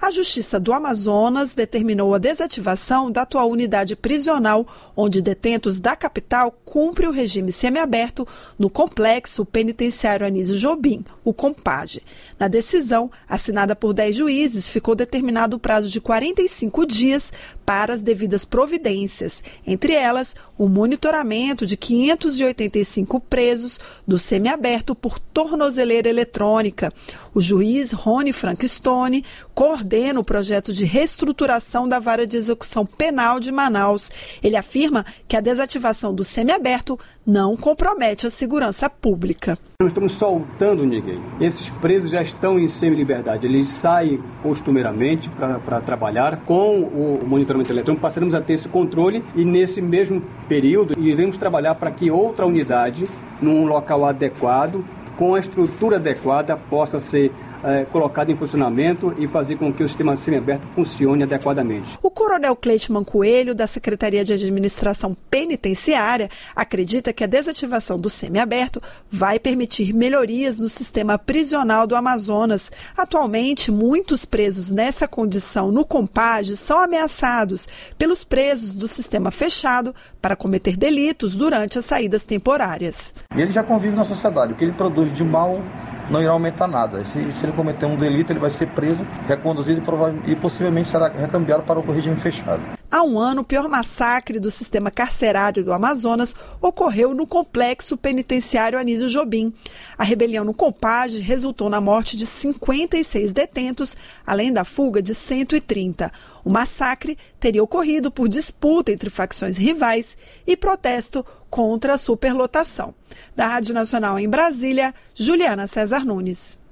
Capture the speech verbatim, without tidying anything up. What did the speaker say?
A Justiça do Amazonas determinou a desativação da atual unidade prisional, onde detentos da capital cumprem o regime semiaberto no Complexo Penitenciário Anísio Jobim, o COMPAGE. Na decisão, assinada por dez juízes, ficou determinado o prazo de quarenta e cinco dias para as devidas providências, entre elas o monitoramento de quinhentos e oitenta e cinco presos do semiaberto por tornozeleira eletrônica. O juiz Rony Frankstone coordena o projeto de reestruturação da Vara de Execução Penal de Manaus. Ele afirma que a desativação do semiaberto não compromete a segurança pública. Não estamos soltando ninguém. Esses presos já estão em semi-liberdade. Eles saem costumeiramente para trabalhar com o monitoramento eletrônico. Passaremos a ter esse controle e nesse mesmo período iremos trabalhar para que outra unidade, num local adequado, com a estrutura adequada, possa ser é, colocada em funcionamento e fazer com que o sistema semiaberto funcione adequadamente. O coronel Cleitman Coelho, da Secretaria de Administração Penitenciária, acredita que a desativação do semiaberto vai permitir melhorias no sistema prisional do Amazonas. Atualmente, muitos presos nessa condição no COMPAGE são ameaçados pelos presos do sistema fechado para cometer delitos durante as saídas temporárias. Ele já convive na sociedade. O que ele produz de mal não irá aumentar nada. Se, se ele cometer um delito, ele vai ser preso, reconduzido e, e possivelmente será recambiado para o regime fechado. Há um ano, o pior massacre do sistema carcerário do Amazonas ocorreu no Complexo Penitenciário Anísio Jobim. A rebelião no COMPAGE resultou na morte de cinquenta e seis detentos, além da fuga de cento e trinta. O massacre teria ocorrido por disputa entre facções rivais e protesto contra a superlotação. Da Rádio Nacional em Brasília, Juliana César Nunes.